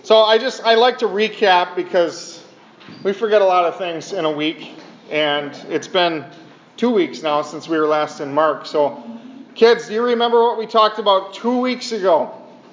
So I like to recap because we forget a lot of things in a week, and it's been 2 weeks now since we were last in Mark. So, kids, do you remember what we talked about 2 weeks ago?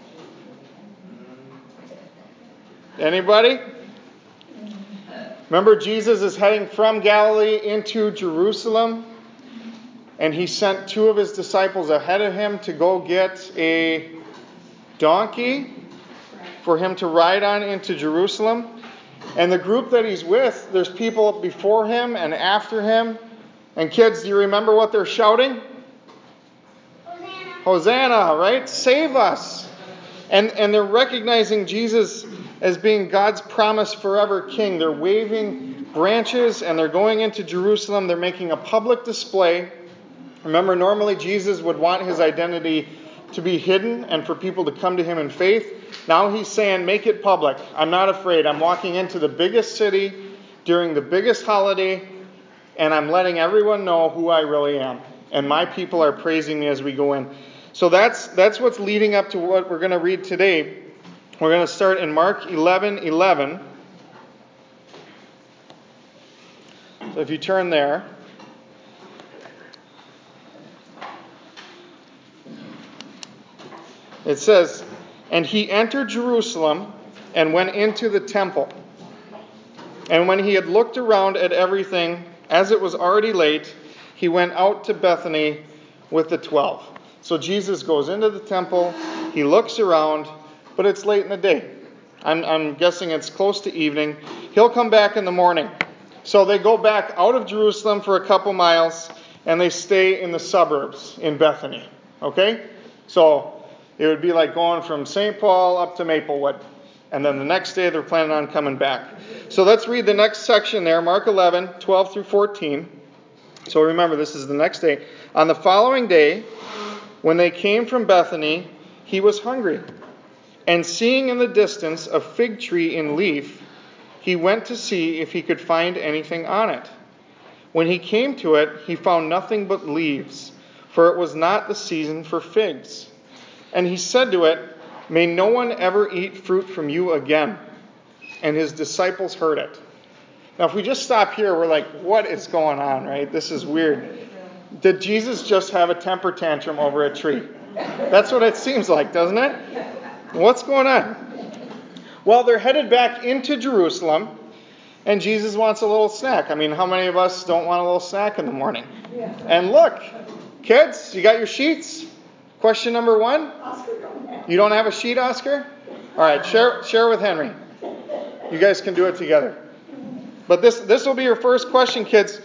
Anybody? Remember, Jesus is heading from Galilee into Jerusalem, and he sent 2 of his disciples ahead of him to go get a donkey for him to ride on into Jerusalem. And the group that he's with, there's people before him and after him. And kids, do you remember what they're shouting? Hosanna. Hosanna, right? Save us. And they're recognizing Jesus as being God's promised forever king. They're waving branches and they're going into Jerusalem. They're making a public display. Remember, normally Jesus would want his identity to be hidden and for people to come to him in faith. Now he's saying, make it public. I'm not afraid. I'm walking into the biggest city during the biggest holiday, and I'm letting everyone know who I really am. And my people are praising me as we go in. So that's what's leading up to what we're going to read today. We're going to start in Mark 11:11. So if you turn there. It says, "And he entered Jerusalem and went into the temple. And when he had looked around at everything, as it was already late, he went out to Bethany with the 12. So Jesus goes into the temple, he looks around, but it's late in the day. I'm guessing it's close to evening. He'll come back in the morning. So they go back out of Jerusalem for a couple miles, and they stay in the suburbs in Bethany. Okay? So it would be like going from St. Paul up to Maplewood. And then the next day they're planning on coming back. So let's read the next section there, Mark 11:12 through 14. So remember, this is the next day. On the following day, when they came from Bethany, he was hungry. And seeing in the distance a fig tree in leaf, he went to see if he could find anything on it. When he came to it, he found nothing but leaves, for it was not the season for figs. And he said to it, 'May no one ever eat fruit from you again.' And his disciples heard it." Now, if we just stop here, we're like, what is going on, right? This is weird. Did Jesus just have a temper tantrum over a tree? That's what it seems like, doesn't it? What's going on? Well, they're headed back into Jerusalem, and Jesus wants a little snack. I mean, how many of us don't want a little snack in the morning? Yeah. And look, kids, you got your sheets? Question number 1? You don't have a sheet, Oscar? All right, share with Henry. You guys can do it together. But this will be your first question, kids.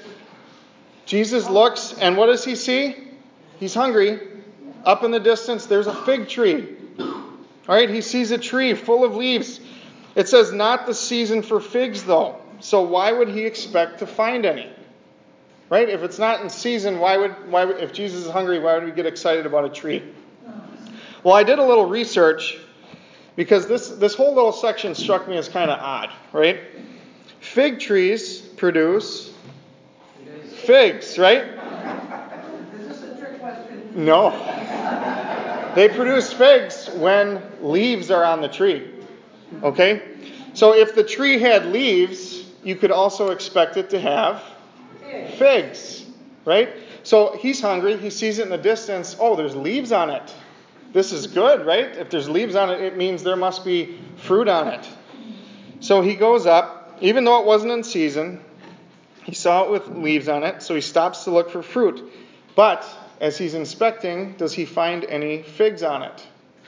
Jesus looks, and what does he see? He's hungry. Up in the distance, there's a fig tree. All right, he sees a tree full of leaves. It says not the season for figs, though. So why would he expect to find any? Right? If it's not in season, why would if Jesus is hungry, why would we get excited about a tree? Well, I did a little research because this whole little section struck me as kind of odd, right? Fig trees produce figs, right? Is this a trick question? No. They produce figs when leaves are on the tree. Okay? So if the tree had leaves, you could also expect it to have figs, right? So he's hungry. He sees it in the distance. Oh, there's leaves on it. This is good, right? If there's leaves on it, it means there must be fruit on it. So he goes up, even though it wasn't in season. He saw it with leaves on it, so he stops to look for fruit. But as he's inspecting, does he find any figs on it?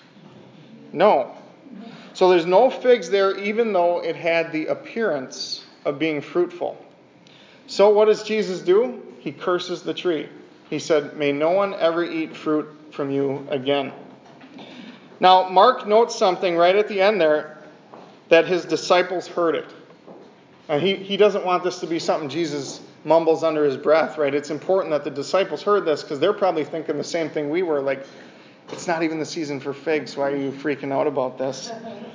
No. So there's no figs there, even though it had the appearance of being fruitful. So what does Jesus do? He curses the tree. He said, "May no one ever eat fruit from you again." Now, Mark notes something right at the end there, that his disciples heard it. And he doesn't want this to be something Jesus mumbles under his breath, right? It's important that the disciples heard this because they're probably thinking the same thing we were, like, it's not even the season for figs. Why are you freaking out about this?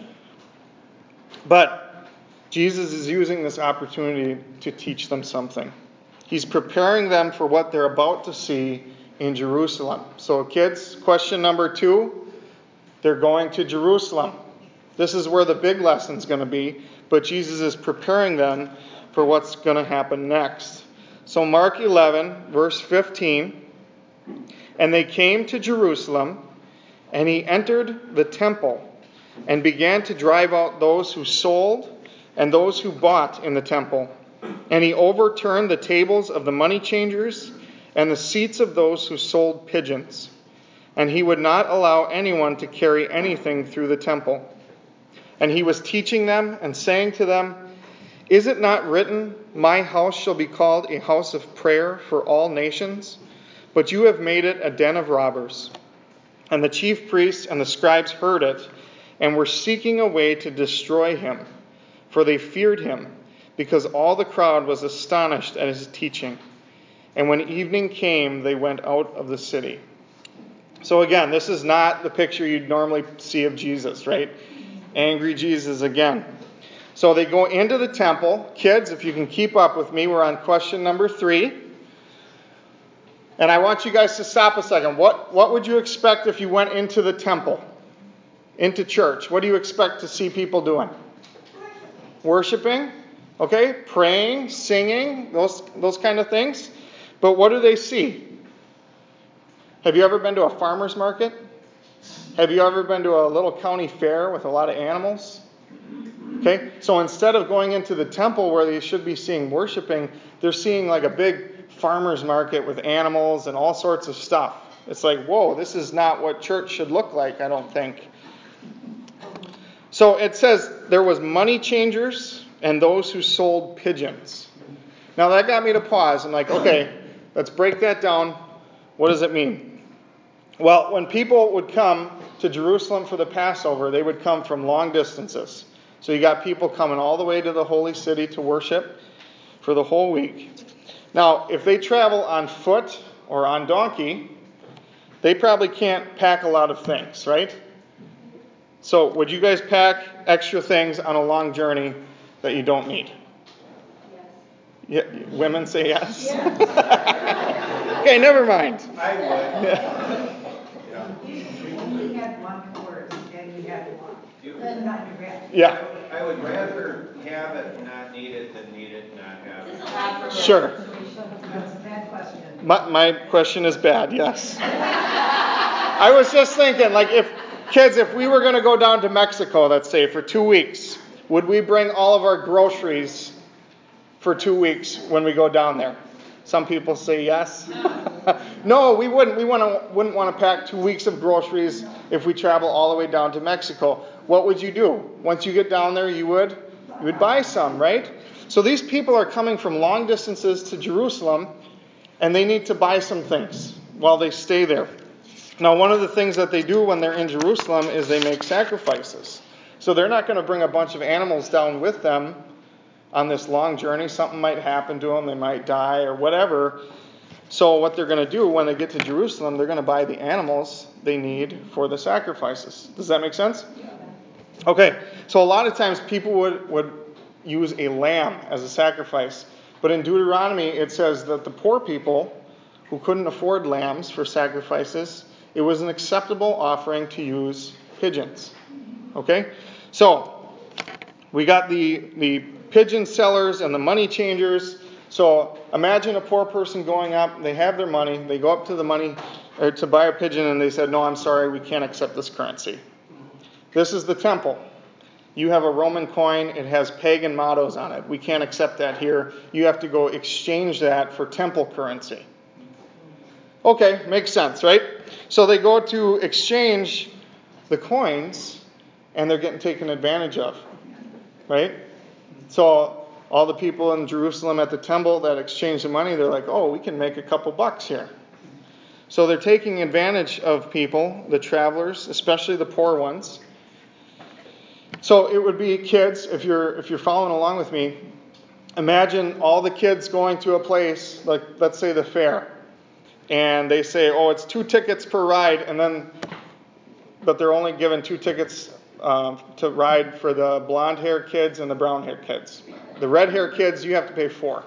But Jesus is using this opportunity to teach them something. He's preparing them for what they're about to see in Jerusalem. So kids, question number 2, they're going to Jerusalem. This is where the big lesson's going to be, but Jesus is preparing them for what's going to happen next. So Mark 11, verse 15, and they came to Jerusalem, and he entered the temple and began to drive out those who sold and those who bought in the temple. And he overturned the tables of the money changers and the seats of those who sold pigeons. And he would not allow anyone to carry anything through the temple. And he was teaching them and saying to them, "Is it not written, 'My house shall be called a house of prayer for all nations'? But you have made it a den of robbers." And the chief priests and the scribes heard it, and were seeking a way to destroy him, for they feared him, because all the crowd was astonished at his teaching. And when evening came, they went out of the city. So again, this is not the picture you'd normally see of Jesus, right? Angry Jesus again. So they go into the temple. Kids, if you can keep up with me, we're on question number 3. And I want you guys to stop a second. What would you expect if you went into the temple, into church? What do you expect to see people doing? Worshiping. Okay? Praying, singing, those kind of things. But what do they see? Have you ever been to a farmer's market? Have you ever been to a little county fair with a lot of animals? Okay? So instead of going into the temple where they should be seeing worshiping, they're seeing like a big farmer's market with animals and all sorts of stuff. It's like, whoa, this is not what church should look like, I don't think. So it says there was money changers and those who sold pigeons. Now that got me to pause. I'm like, okay, let's break that down. What does it mean? Well, when people would come to Jerusalem for the Passover, they would come from long distances. So you got people coming all the way to the holy city to worship for the whole week. Now, if they travel on foot or on donkey, they probably can't pack a lot of things, right? So would you guys pack extra things on a long journey that you don't need? Yes. Yeah, women say yes? Yes. Okay, never mind. I would. Yeah. You only had one horse and you had to walk. Not your bed. Yeah. I would rather have it and not need it than need it and not have it. Sure. That's a bad question. My question is bad, yes. I was just thinking, like, if we were going to go down to Mexico, let's say, for 2 weeks, would we bring all of our groceries for 2 weeks when we go down there? Some people say yes. No, we wouldn't. We wouldn't want to pack 2 weeks of groceries if we travel all the way down to Mexico. What would you do? Once you get down there, you would buy some, right? So these people are coming from long distances to Jerusalem, and they need to buy some things while they stay there. Now, one of the things that they do when they're in Jerusalem is they make sacrifices. So they're not going to bring a bunch of animals down with them on this long journey. Something might happen to them. They might die or whatever. So what they're going to do when they get to Jerusalem, they're going to buy the animals they need for the sacrifices. Does that make sense? Okay, so a lot of times people would use a lamb as a sacrifice. But in Deuteronomy, it says that the poor people who couldn't afford lambs for sacrifices, it was an acceptable offering to use pigeons. Okay? So, we got the pigeon sellers and the money changers. So, imagine a poor person going up, they have their money, they go up to the money, or to buy a pigeon, and they said, "No, I'm sorry, we can't accept this currency." This is the temple. You have a Roman coin, it has pagan mottos on it. We can't accept that here. You have to go exchange that for temple currency. Okay, makes sense, right? So they go to exchange the coins, and they're getting taken advantage of, right? So all the people in Jerusalem at the temple that exchange the money, they're like, oh, we can make a couple bucks here. So they're taking advantage of people, the travelers, especially the poor ones. So it would be kids, if you're following along with me, imagine all the kids going to a place, like let's say the fair, and they say, oh, it's 2 tickets per ride, but they're only given 2 tickets to ride for the blonde-haired kids and the brown-haired kids. The red-haired kids, you have to pay 4.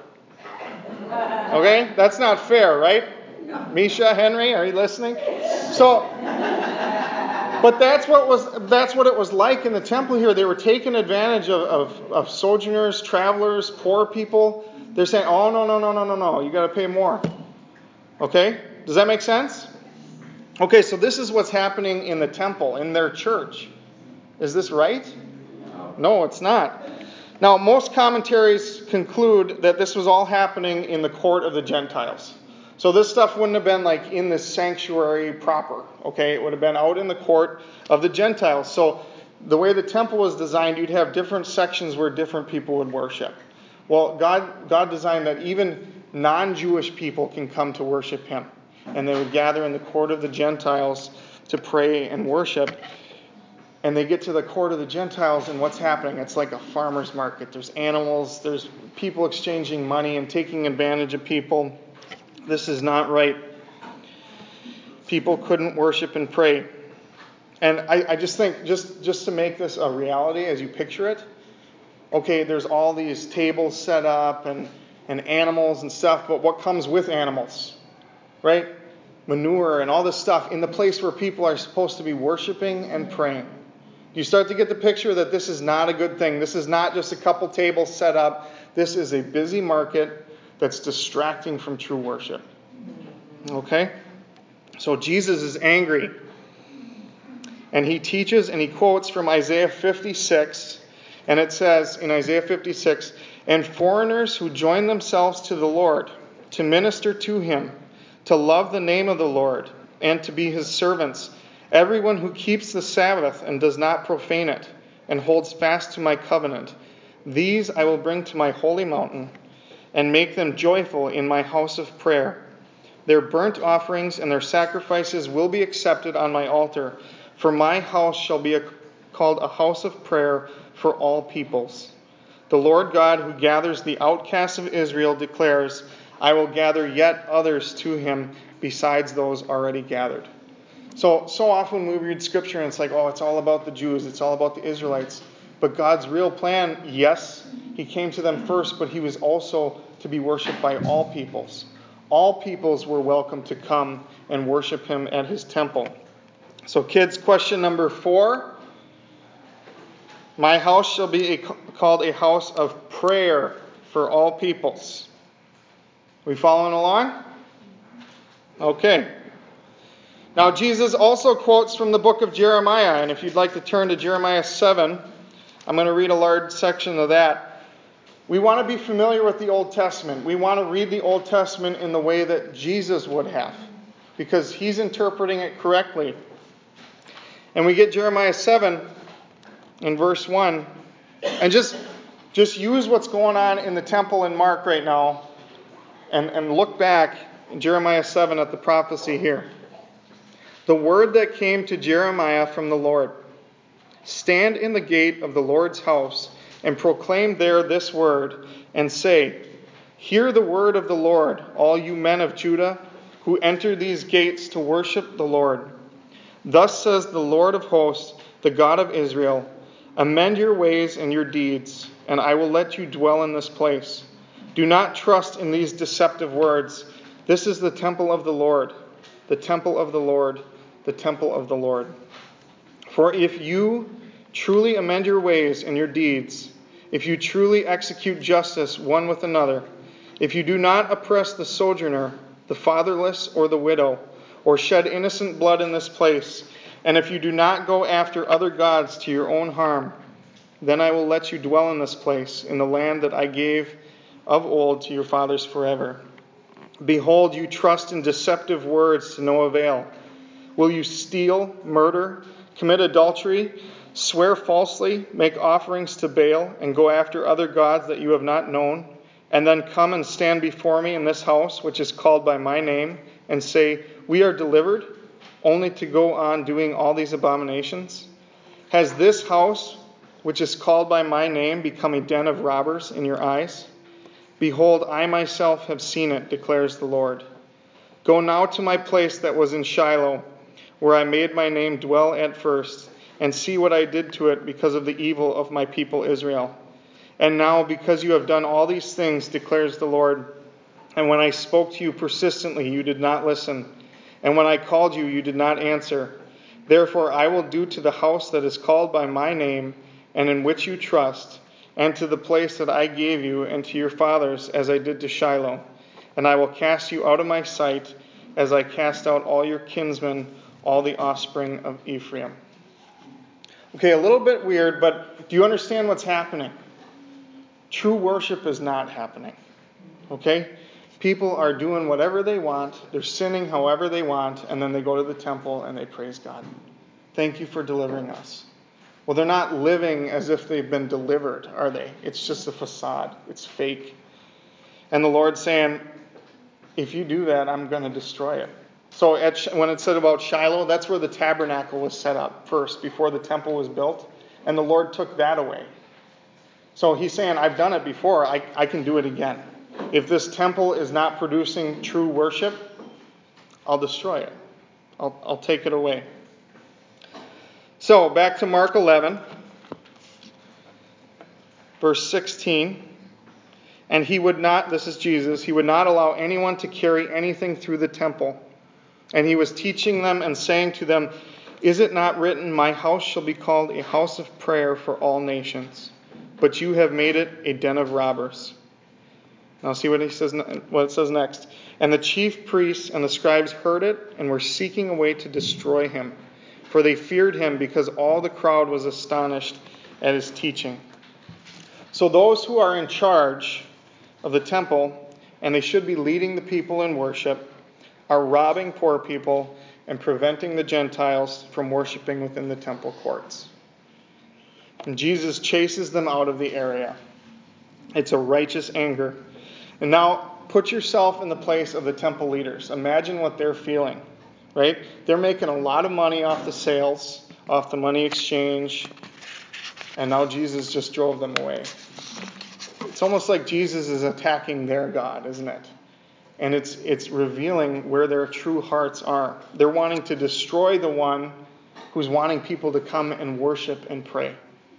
Okay? That's not fair, right? Misha, Henry, are you listening? So But that's what it was like in the temple here. They were taking advantage of sojourners, travelers, poor people. They're saying, oh, no, you got to pay more. Okay? Does that make sense? Okay, so this is what's happening in the temple, in their church. Is this right? No, it's not. Now, most commentaries conclude that this was all happening in the court of the Gentiles. So this stuff wouldn't have been like in the sanctuary proper, okay? It would have been out in the court of the Gentiles. So the way the temple was designed, you'd have different sections where different people would worship. Well, God designed that even non-Jewish people can come to worship Him. And they would gather in the court of the Gentiles to pray and worship. And they get to the court of the Gentiles, and what's happening? It's like a farmer's market. There's animals, there's people exchanging money and taking advantage of people. This is not right. People couldn't worship and pray. And I just think, just to make this a reality as you picture it, okay, there's all these tables set up and animals and stuff, but what comes with animals? Right? Manure and all this stuff in the place where people are supposed to be worshiping and praying. You start to get the picture that this is not a good thing. This is not just a couple tables set up. This is a busy market that's distracting from true worship. Okay? So Jesus is angry. And he teaches and he quotes from Isaiah 56. And it says in Isaiah 56, "And foreigners who join themselves to the Lord, to minister to Him, to love the name of the Lord, and to be His servants, everyone who keeps the Sabbath and does not profane it, and holds fast to my covenant, these I will bring to my holy mountain, and make them joyful in my house of prayer. Their burnt offerings and their sacrifices will be accepted on my altar, for my house shall be called a house of prayer for all peoples. The Lord God who gathers the outcasts of Israel declares, I will gather yet others to Him besides those already gathered." So often we read Scripture and it's like, oh, it's all about the Jews, it's all about the Israelites. But God's real plan, yes, He came to them first, but He was also to be worshipped by all peoples. All peoples were welcome to come and worship Him at His temple. So kids, question number 4. My house shall be called a house of prayer for all peoples. We following along? Okay. Now Jesus also quotes from the book of Jeremiah, and if you'd like to turn to Jeremiah 7, I'm going to read a large section of that. We want to be familiar with the Old Testament. We want to read the Old Testament in the way that Jesus would have, because He's interpreting it correctly. And we get Jeremiah 7 in verse 1, and just use what's going on in the temple in Mark right now, and look back in Jeremiah 7 at the prophecy here. The word that came to Jeremiah from the Lord: "Stand in the gate of the Lord's house and proclaim there this word, and say, Hear the word of the Lord, all you men of Judah, who enter these gates to worship the Lord. Thus says the Lord of hosts, the God of Israel, amend your ways and your deeds, and I will let you dwell in this place. Do not trust in these deceptive words. This is the temple of the Lord, the temple of the Lord, the temple of the Lord. For if you truly amend your ways and your deeds, if you truly execute justice one with another, if you do not oppress the sojourner, the fatherless, or the widow, or shed innocent blood in this place, and if you do not go after other gods to your own harm, then I will let you dwell in this place, in the land that I gave of old to your fathers forever. Behold, you trust in deceptive words to no avail. Will you steal, murder, commit adultery, swear falsely, make offerings to Baal, and go after other gods that you have not known, and then come and stand before me in this house, which is called by my name, and say, We are delivered, only to go on doing all these abominations? Has this house, which is called by my name, become a den of robbers in your eyes? Behold, I myself have seen it, declares the Lord. Go now to my place that was in Shiloh, where I made my name dwell at first, and see what I did to it because of the evil of my people Israel. And now, because you have done all these things, declares the Lord, and when I spoke to you persistently, you did not listen, and when I called you, you did not answer. Therefore I will do to the house that is called by my name, and in which you trust, and to the place that I gave you and to your fathers, as I did to Shiloh. And I will cast you out of my sight, as I cast out all your kinsmen, all the offspring of Ephraim. Okay, a little bit weird, but do you understand what's happening? True worship is not happening. Okay? People are doing whatever they want, they're sinning however they want, and then they go to the temple and they praise God. Thank you for delivering us. Well, they're not living as if they've been delivered, are they? It's just a facade. It's fake. And the Lord's saying, if you do that, I'm going to destroy it. So when it said about Shiloh, that's where the tabernacle was set up first, before the temple was built. And the Lord took that away. So he's saying, I've done it before. I can do it again. If this temple is not producing true worship, I'll destroy it. I'll take it away. So, back to Mark 11, verse 16. And he would not, this is Jesus, he would not allow anyone to carry anything through the temple. And he was teaching them and saying to them, is it not written, my house shall be called a house of prayer for all nations, but you have made it a den of robbers. Now see what it says next. And the chief priests and the scribes heard it and were seeking a way to destroy him, for they feared him because all the crowd was astonished at his teaching. So those who are in charge of the temple, and they should be leading the people in worship, are robbing poor people and preventing the Gentiles from worshiping within the temple courts. And Jesus chases them out of the area. It's a righteous anger. And now put yourself in the place of the temple leaders. Imagine what they're feeling, right? They're making a lot of money off the sales, off the money exchange, and now Jesus just drove them away. It's almost like Jesus is attacking their God, isn't it? And it's revealing where their true hearts are. They're wanting to destroy the one who's wanting people to come and worship and pray.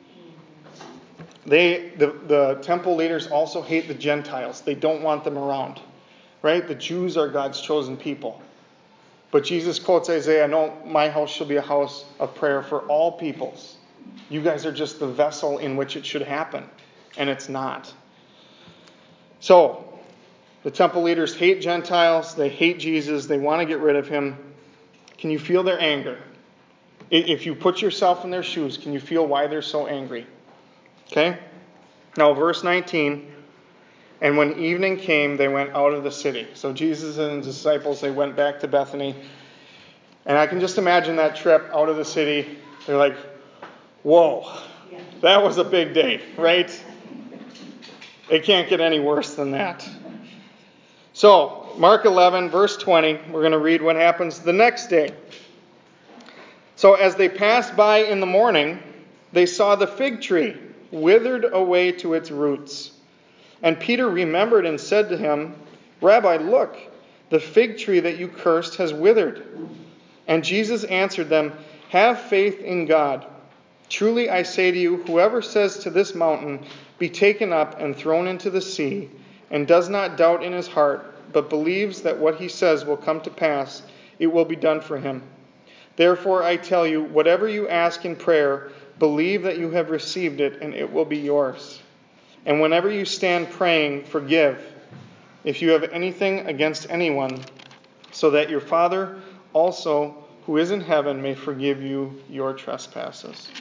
The temple leaders also hate the Gentiles. They don't want them around, right? The Jews are God's chosen people. But Jesus quotes Isaiah, no, my house shall be a house of prayer for all peoples. You guys are just the vessel in which it should happen. And it's not. So, the temple leaders hate Gentiles. They hate Jesus. They want to get rid of him. Can you feel their anger? If you put yourself in their shoes, can you feel why they're so angry? Okay? Now, verse 19. And when evening came, they went out of the city. So Jesus and his disciples, they went back to Bethany. And I can just imagine that trip out of the city. They're like, whoa, that was a big day, right? It can't get any worse than that. So, Mark 11, verse 20, we're going to read what happens the next day. So, as they passed by in the morning, they saw the fig tree withered away to its roots. And Peter remembered and said to him, Rabbi, look, the fig tree that you cursed has withered. And Jesus answered them, have faith in God. Truly I say to you, whoever says to this mountain, be taken up and thrown into the sea, and does not doubt in his heart, but believes that what he says will come to pass, it will be done for him. Therefore I tell you, whatever you ask in prayer, believe that you have received it, and it will be yours. And whenever you stand praying, forgive, if you have anything against anyone, so that your Father also, who is in heaven, may forgive you your trespasses.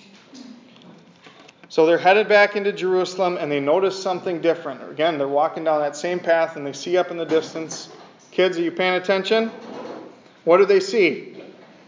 So they're headed back into Jerusalem, and they notice something different. Again, they're walking down that same path, and they see up in the distance. Kids, are you paying attention? What do they see?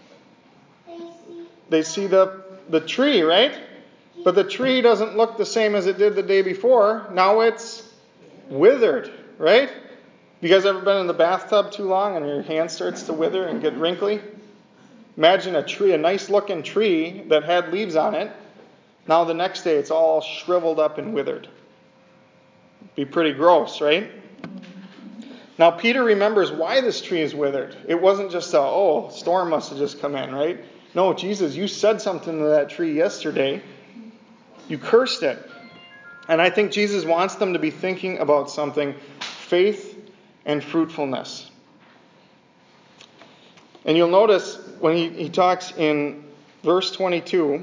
They see the tree, right? But the tree doesn't look the same as it did the day before. Now it's withered, right? You guys ever been in the bathtub too long and your hand starts to wither and get wrinkly? Imagine a tree, a nice looking tree that had leaves on it. Now the next day it's all shriveled up and withered. Be pretty gross, right? Now Peter remembers why this tree is withered. It wasn't just storm must have just come in, right? No, Jesus, you said something to that tree yesterday. You cursed it. And I think Jesus wants them to be thinking about something, faith and fruitfulness. And you'll notice when he talks in verse 22,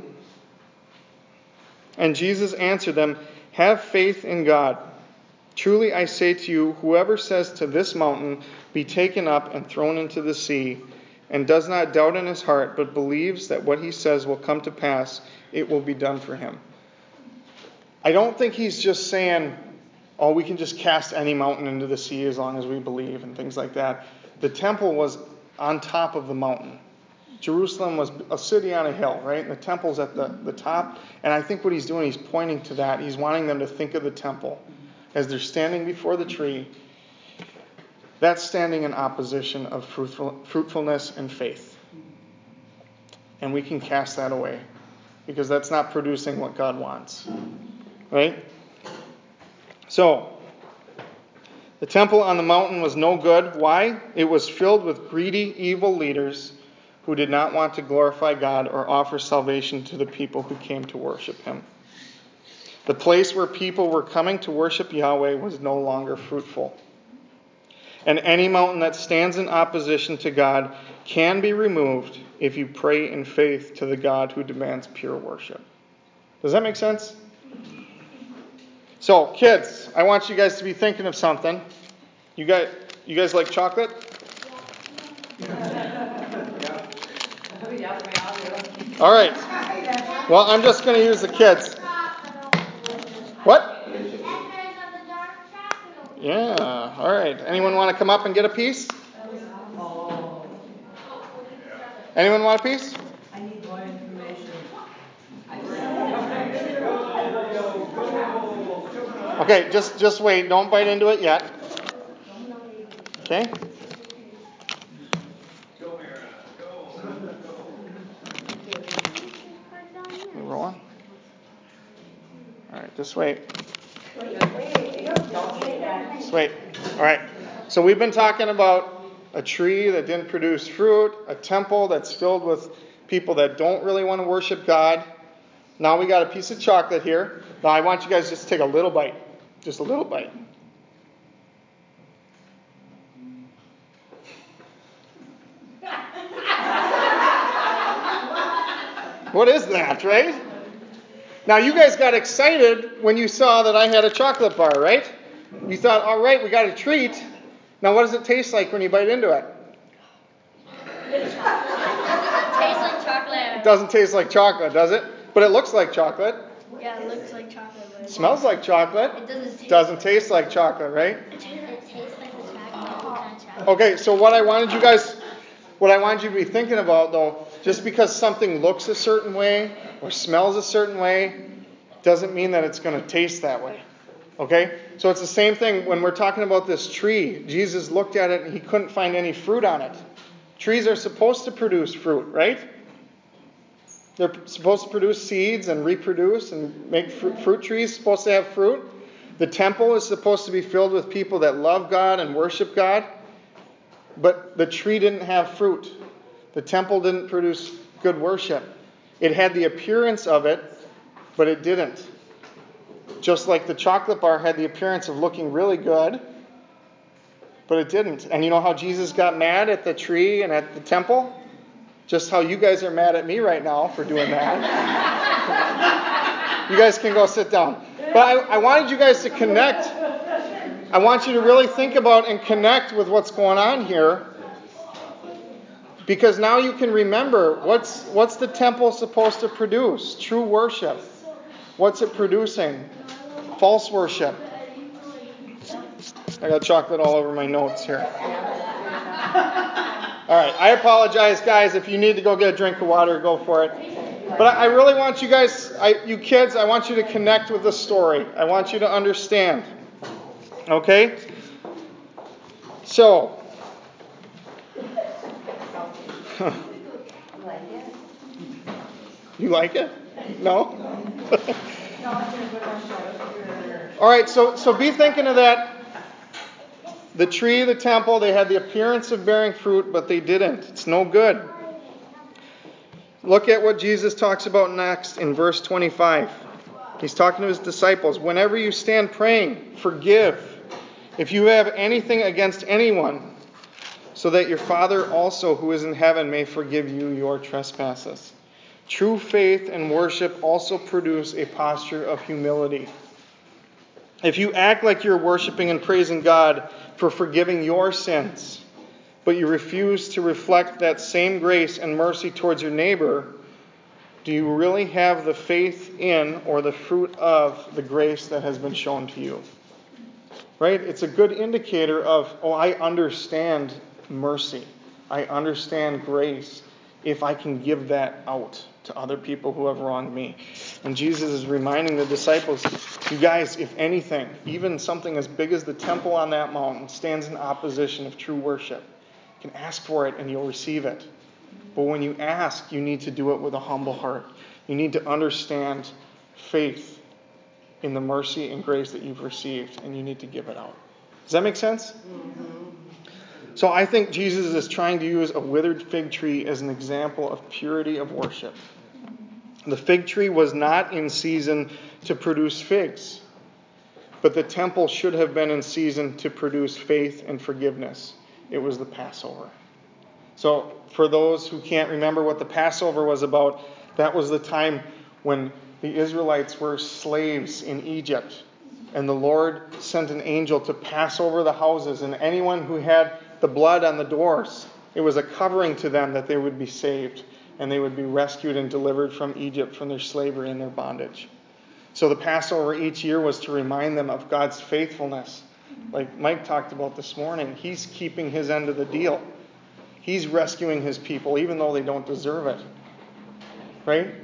and Jesus answered them, "Have faith in God. Truly I say to you, whoever says to this mountain, 'Be taken up and thrown into the sea,' and does not doubt in his heart, but believes that what he says will come to pass, it will be done for him." I don't think he's just saying, oh, we can just cast any mountain into the sea as long as we believe and things like that. The temple was on top of the mountain. Jerusalem was a city on a hill, right? And the temple's at the top. And I think what he's doing, he's pointing to that. He's wanting them to think of the temple as they're standing before the tree. That's standing in opposition of fruitfulness and faith. And we can cast that away because that's not producing what God wants. Right? So, the temple on the mountain was no good. Why? It was filled with greedy, evil leaders who did not want to glorify God or offer salvation to the people who came to worship him. The place where people were coming to worship Yahweh was no longer fruitful. And any mountain that stands in opposition to God can be removed if you pray in faith to the God who demands pure worship. Does that make sense? So, kids, I want you guys to be thinking of something. You guys like chocolate? All right. Well, I'm just going to use the kids. What? Yeah. All right. Anyone want to come up and get a piece? Anyone want a piece? I need more information. Okay, just wait. Don't bite into it yet. Okay? You rolling? All right, just wait. Just wait. All right. So we've been talking about a tree that didn't produce fruit, a temple that's filled with people that don't really want to worship God. Now we got a piece of chocolate here. Now I want you guys just to take a little bite. Just a little bite. What is that, right? Now you guys got excited when you saw that I had a chocolate bar, right? You thought, all right, we got a treat. Now what does it taste like when you bite into it? It tastes like chocolate. It doesn't taste like chocolate, does it? But it looks like chocolate. Yeah, it looks like chocolate. It smells like chocolate. It doesn't taste like chocolate, right? It tastes like the chocolate. Okay, so what I wanted you to be thinking about, though, just because something looks a certain way or smells a certain way doesn't mean that it's going to taste that way. Okay? So it's the same thing when we're talking about this tree. Jesus looked at it and he couldn't find any fruit on it. Trees are supposed to produce fruit, right? They're supposed to produce seeds and reproduce and make fruit trees supposed to have fruit. The temple is supposed to be filled with people that love God and worship God. But the tree didn't have fruit. The temple didn't produce good worship. It had the appearance of it, but it didn't. Just like the chocolate bar had the appearance of looking really good, but it didn't. And you know how Jesus got mad at the tree and at the temple? Just how you guys are mad at me right now for doing that. You guys can go sit down. But I wanted you guys to connect. I want you to really think about and connect with what's going on here. Because now you can remember what's the temple supposed to produce? True worship. What's it producing? False worship. I got chocolate all over my notes here. All right, I apologize, guys. If you need to go get a drink of water, go for it. But I really want you guys, you kids, I want you to connect with the story. I want you to understand. Okay? So. You like it? No? All right, so be thinking of that. The tree, the temple, they had the appearance of bearing fruit, but they didn't. It's no good. Look at what Jesus talks about next in verse 25. He's talking to his disciples. Whenever you stand praying, forgive if you have anything against anyone, so that your Father also who is in heaven may forgive you your trespasses. True faith and worship also produce a posture of humility. If you act like you're worshiping and praising God for forgiving your sins, but you refuse to reflect that same grace and mercy towards your neighbor, do you really have the faith in or the fruit of the grace that has been shown to you? Right? It's a good indicator of, I understand mercy. I understand grace if I can give that out to other people who have wronged me. And Jesus is reminding the disciples, you guys, if anything, even something as big as the temple on that mountain stands in opposition of true worship, you can ask for it and you'll receive it. But when you ask, you need to do it with a humble heart. You need to understand faith in the mercy and grace that you've received, and you need to give it out. Does that make sense? Mm-hmm. So I think Jesus is trying to use a withered fig tree as an example of purity of worship. The fig tree was not in season to produce figs, but the temple should have been in season to produce faith and forgiveness. It was the Passover. So for those who can't remember what the Passover was about, that was the time when the Israelites were slaves in Egypt. And the Lord sent an angel to pass over the houses. And anyone who had the blood on the doors, it was a covering to them that they would be saved. And they would be rescued and delivered from Egypt, from their slavery and their bondage. So the Passover each year was to remind them of God's faithfulness. Like Mike talked about this morning, He's keeping His end of the deal. He's rescuing His people, even though they don't deserve it. Right?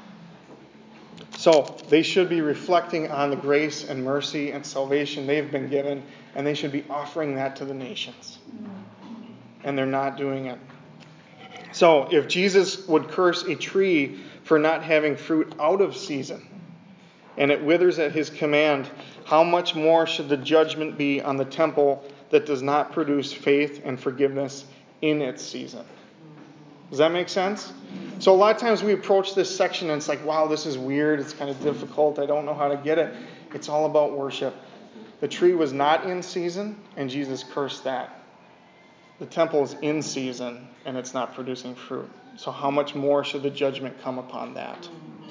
So they should be reflecting on the grace and mercy and salvation they've been given, and they should be offering that to the nations. And they're not doing it. So if Jesus would curse a tree for not having fruit out of season, and it withers at His command, how much more should the judgment be on the temple that does not produce faith and forgiveness in its season? Does that make sense? So a lot of times we approach this section and it's like, wow, this is weird. It's kind of difficult. I don't know how to get it. It's all about worship. The tree was not in season, and Jesus cursed that. The temple is in season, and it's not producing fruit. So how much more should the judgment come upon that?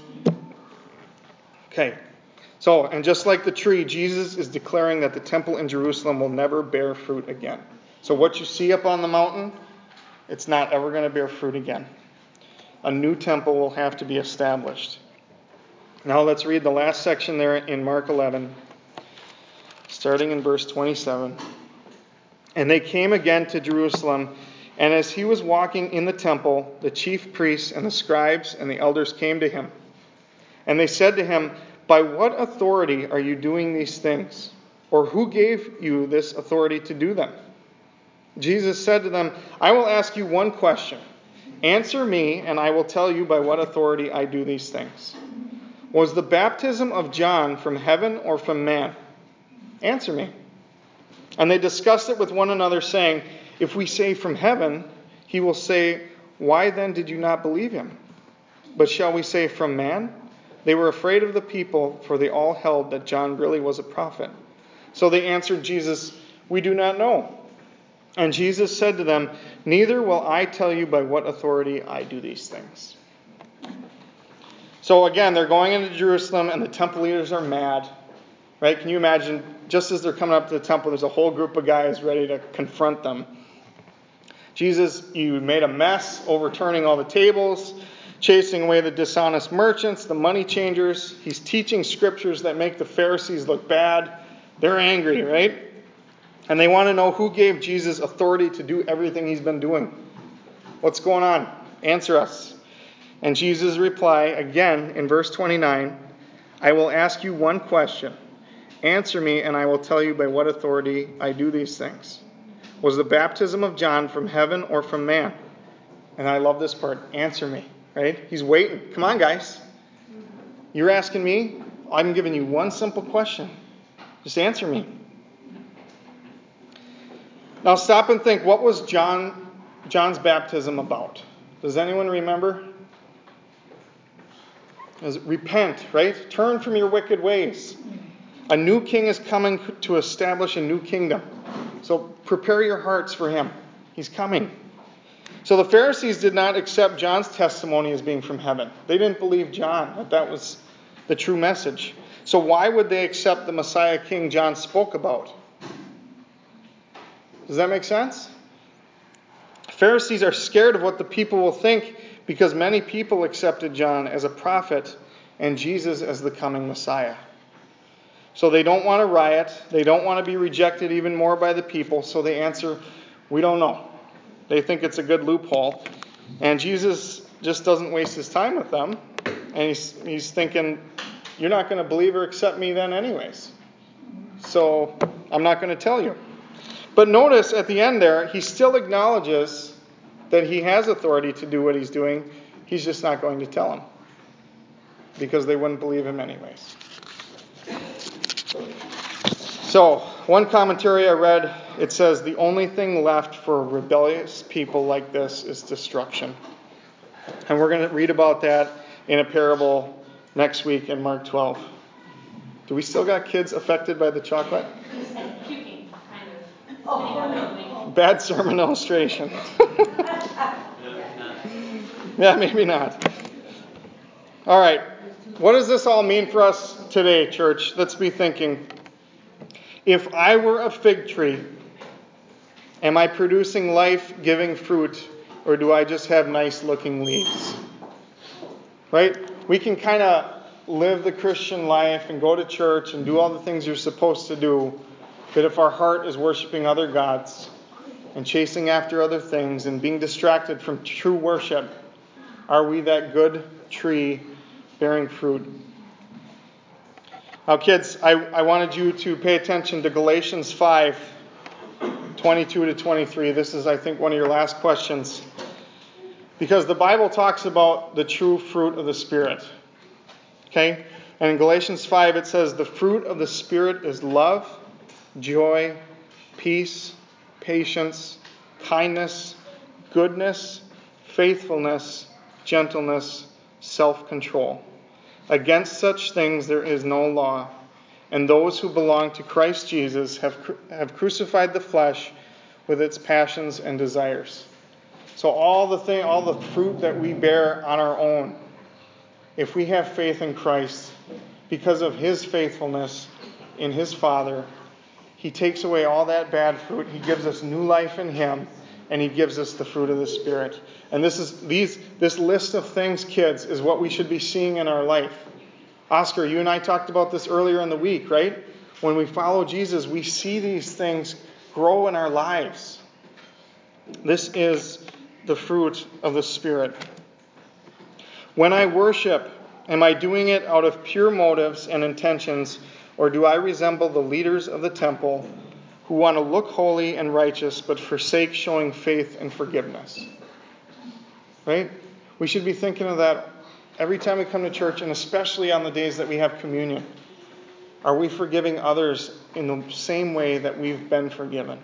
Okay. So, and just like the tree, Jesus is declaring that the temple in Jerusalem will never bear fruit again. So what you see up on the mountain, it's not ever going to bear fruit again. A new temple will have to be established. Now let's read the last section there in Mark 11, starting in verse 27. And they came again to Jerusalem, and as he was walking in the temple, the chief priests and the scribes and the elders came to him. And they said to him, by what authority are you doing these things? Or who gave you this authority to do them? Jesus said to them, I will ask you one question. Answer me, and I will tell you by what authority I do these things. Was the baptism of John from heaven or from man? Answer me. And they discussed it with one another, saying, if we say from heaven, he will say, why then did you not believe him? But shall we say from man? They were afraid of the people, for they all held that John really was a prophet. So they answered Jesus, we do not know. And Jesus said to them, neither will I tell you by what authority I do these things. So again, they're going into Jerusalem, and the temple leaders are mad. Right? Can you imagine, just as they're coming up to the temple, there's a whole group of guys ready to confront them. Jesus, you made a mess, overturning all the tables, chasing away the dishonest merchants, the money changers. He's teaching scriptures that make the Pharisees look bad. They're angry, right? And they want to know who gave Jesus authority to do everything he's been doing. What's going on? Answer us. And Jesus' reply, again, in verse 29, I will ask you one question. Answer me, and I will tell you by what authority I do these things. Was the baptism of John from heaven or from man? And I love this part. Answer me. Right? He's waiting. Come on, guys. You're asking me? I'm giving you one simple question. Just answer me. Now stop and think, what was John's baptism about? Does anyone remember? It was repent, right? Turn from your wicked ways. A new king is coming to establish a new kingdom. So prepare your hearts for him. He's coming. So the Pharisees did not accept John's testimony as being from heaven. They didn't believe John, that was the true message. So why would they accept the Messiah King John spoke about? Does that make sense? Pharisees are scared of what the people will think because many people accepted John as a prophet and Jesus as the coming Messiah. So they don't want to riot. They don't want to be rejected even more by the people. So they answer, we don't know. They think it's a good loophole. And Jesus just doesn't waste his time with them. And he's thinking, you're not going to believe or accept me then anyways. So I'm not going to tell you. But notice at the end there, he still acknowledges that he has authority to do what he's doing. He's just not going to tell them. Because they wouldn't believe him anyways. So, one commentary I read, it says, the only thing left for rebellious people like this is destruction. And we're going to read about that in a parable next week in Mark 12. Do we still got kids affected by the chocolate? Puking, kind of. Bad sermon illustration. Yeah, maybe not. All right. What does this all mean for us today, church? Let's be thinking. If I were a fig tree, am I producing life-giving fruit, or do I just have nice-looking leaves? Right? We can kind of live the Christian life and go to church and do all the things you're supposed to do, but if our heart is worshiping other gods and chasing after other things and being distracted from true worship, are we that good tree bearing fruit? Now, kids, I wanted you to pay attention to Galatians 5, 22 to 23. This is, I think, one of your last questions. Because the Bible talks about the true fruit of the Spirit. Okay? And in Galatians 5, it says, the fruit of the Spirit is love, joy, peace, patience, kindness, goodness, faithfulness, gentleness, self-control. Against such things there is no law, and those who belong to Christ Jesus have crucified the flesh with its passions and desires. So all the fruit that we bear on our own, if we have faith in Christ, because of his faithfulness in his Father, he takes away all that bad fruit. He gives us new life in him, and he gives us the fruit of the Spirit. And this list of things, kids, is what we should be seeing in our life. Oscar, you and I talked about this earlier in the week, right? When we follow Jesus, we see these things grow in our lives. This is the fruit of the Spirit. When I worship, am I doing it out of pure motives and intentions, or do I resemble the leaders of the temple who want to look holy and righteous but forsake showing faith and forgiveness? Right? We should be thinking of that every time we come to church, and especially on the days that we have communion. Are we forgiving others in the same way that we've been forgiven?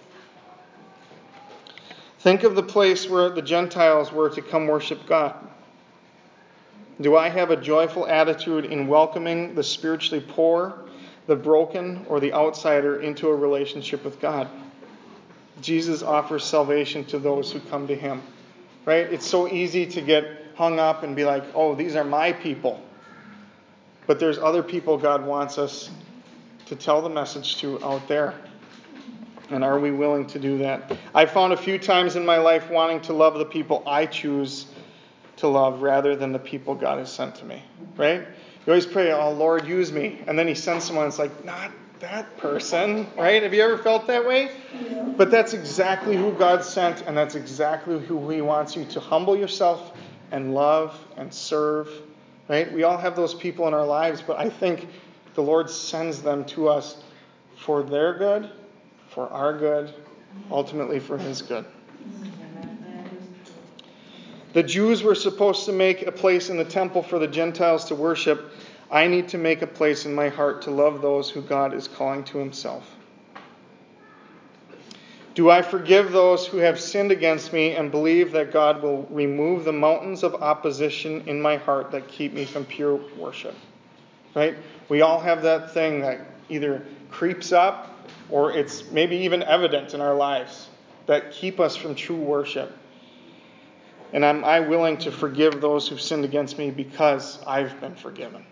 Think of the place where the Gentiles were to come worship God. Do I have a joyful attitude in welcoming the spiritually poor, the broken, or the outsider into a relationship with God? Jesus offers salvation to those who come to him. Right? It's so easy to get hung up and be like, oh, these are my people. But there's other people God wants us to tell the message to out there. And are we willing to do that? I found a few times in my life wanting to love the people I choose to love rather than the people God has sent to me. Right? You always pray, oh, Lord, use me. And then he sends someone, it's like, not that person. Right? Have you ever felt that way? Yeah. But that's exactly who God sent, and that's exactly who he wants you to humble yourself and love and serve. Right? We all have those people in our lives, but I think the Lord sends them to us for their good, for our good, ultimately for his good. The Jews were supposed to make a place in the temple for the Gentiles to worship. I need to make a place in my heart to love those who God is calling to himself. Do I forgive those who have sinned against me and believe that God will remove the mountains of opposition in my heart that keep me from pure worship? Right? We all have that thing that either creeps up or it's maybe even evident in our lives. that keep us from true worship? And am I willing to forgive those who've sinned against me because I've been forgiven?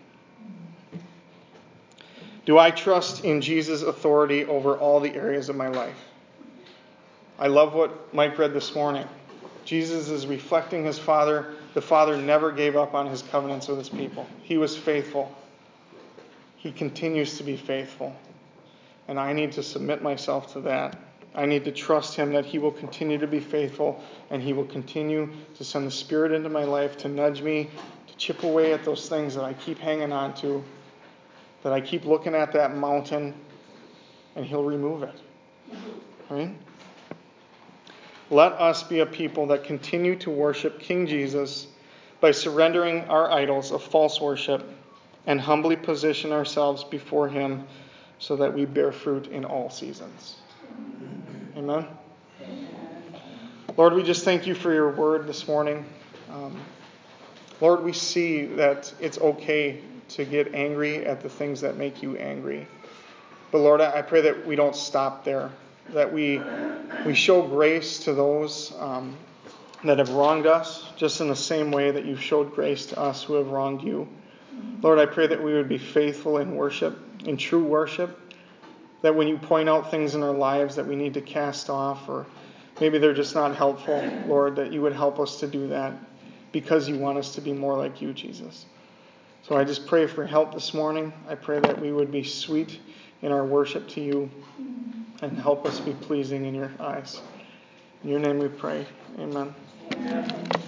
Do I trust in Jesus' authority over all the areas of my life? I love what Mike read this morning. Jesus is reflecting his Father. The Father never gave up on his covenants with his people. He was faithful. He continues to be faithful. And I need to submit myself to that. I need to trust him that he will continue to be faithful, and he will continue to send the Spirit into my life to nudge me, to chip away at those things that I keep hanging on to, that I keep looking at that mountain, and he'll remove it. Right? Let us be a people that continue to worship King Jesus by surrendering our idols of false worship and humbly position ourselves before him so that we bear fruit in all seasons. Amen. Lord, we just thank you for your word this morning. Lord, we see that it's okay to get angry at the things that make you angry. But Lord, I pray that we don't stop there, that we show grace to those that have wronged us, just in the same way that you've showed grace to us who have wronged you. Lord, I pray that we would be faithful in worship, in true worship, that when you point out things in our lives that we need to cast off, or maybe they're just not helpful, Lord, that you would help us to do that because you want us to be more like you, Jesus. So I just pray for help this morning. I pray that we would be sweet in our worship to you and help us be pleasing in your eyes. In your name we pray. Amen.